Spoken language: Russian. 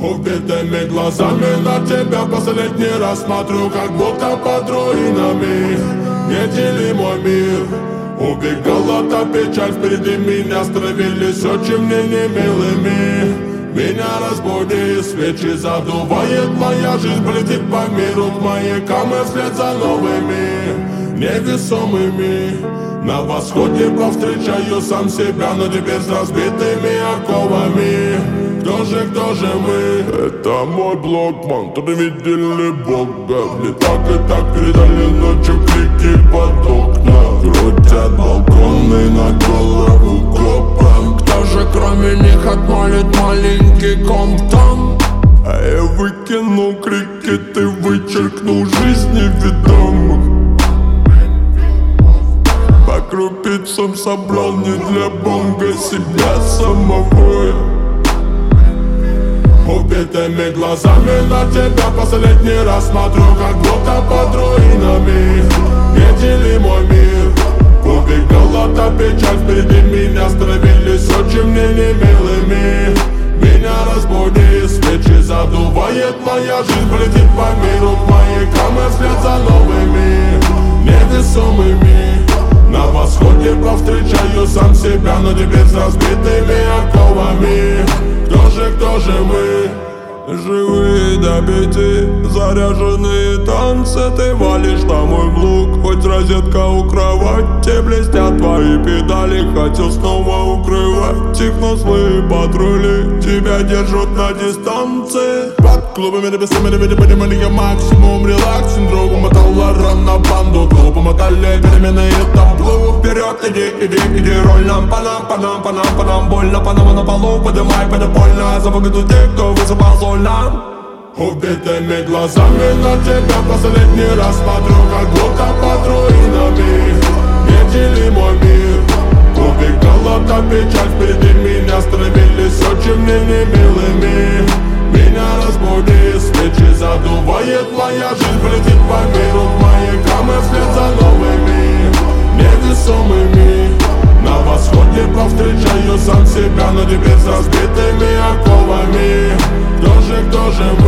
Убитыми глазами на тебя последний раз смотрю, как будто под руинами неделимый мир. Убегала та печаль, впереди меня становились очень мне немилыми. Меня разбуди, свечи задувает, моя жизнь полетит по миру к маякам и вслед за новыми невесомыми. На восходе повстречаю сам себя, но теперь с разбитыми оковами. Кто же мы? Это мой блокман, тут видели Бога. Мне так и так передали ночью крики под окна. Крутят балконы на голову копам. Кто же кроме них отмолит маленький Комптон? А я выкину крики, ты вычеркнул жизнь неведомых. По крупицам собрал не для бонга себя самого. Убитыми глазами на тебя последний раз смотрю, как будто под руинами неделимый мир. Убегала та печаль, впереди меня становились очень мне немилыми. Меня разбуди, свечи задувает, моя жизнь полетит по миру к маякам и вслед за новыми невесомыми. На восходе повстречаю сам себя, но теперь с разбитыми оковами. Кто же мы? Живые до 5, заряженные танцы. Ты валишь на мой блок, хоть розетка у кровати. Блестят твои педали, хотел снова укрывать их, но злые патрули тебя держат на дистанции. Под клубами небесами понимали я максимум релакс. Синдром мотала рано банду, глупо мотали переменные табло. Вперед, иди, роль нам, по нам больно, по нам на полу, подымай, подопольно. За погоду те, кто высыпал соль нам. Убитыми глазами на тебя последний раз смотрю, как будто под руинами неделимый мир. Убегала та печаль, впереди меня становились очень мне немилыми. Меня разбуди, свечи задувает, моя жизнь полетит по миру к маякам и вслед за новыми невесомыми. На восходе повстречаю сам себя, но теперь с разбитыми оковами. Кто же мы?